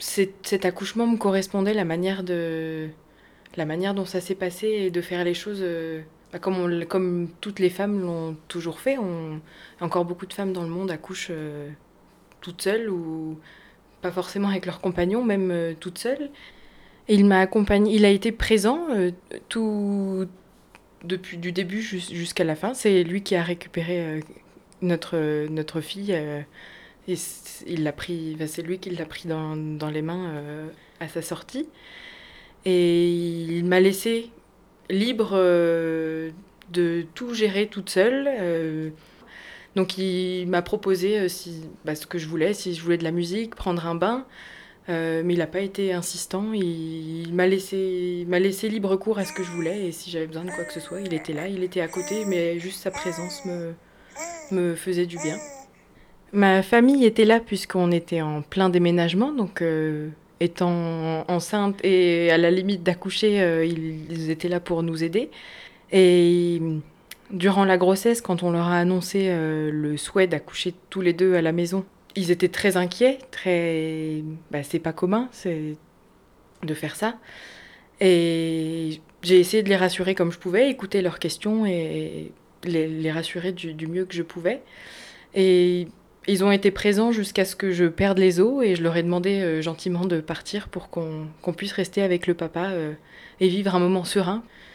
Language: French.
Cet accouchement me correspondait, la manière dont ça s'est passé et de faire les choses comme toutes les femmes l'ont toujours fait. Encore beaucoup de femmes dans le monde accouchent toutes seules ou pas forcément avec leurs compagnons, même toutes seules. Et il m'a accompagnée, il a été présent tout depuis du début jusqu'à la fin. C'est lui qui a récupéré notre fille et c'est lui qui l'a pris dans les mains à sa sortie. Et il m'a laissé libre de tout gérer toute seule. Donc il m'a proposé ce que je voulais, si je voulais de la musique, prendre un bain. Mais il n'a pas été insistant. Il m'a laissé libre cours à ce que je voulais. Et si j'avais besoin de quoi que ce soit, il était là, il était à côté. Mais juste sa présence me faisait du bien. Ma famille était là puisqu'on était en plein déménagement. Donc étant enceinte et à la limite d'accoucher, ils étaient là pour nous aider. Et durant la grossesse, quand on leur a annoncé le souhait d'accoucher tous les deux à la maison, ils étaient très inquiets, c'est pas commun de faire ça. Et j'ai essayé de les rassurer comme je pouvais, écouter leurs questions et les rassurer du mieux que je pouvais. Et ils ont été présents jusqu'à ce que je perde les os et je leur ai demandé gentiment de partir pour qu'on puisse rester avec le papa et vivre un moment serein.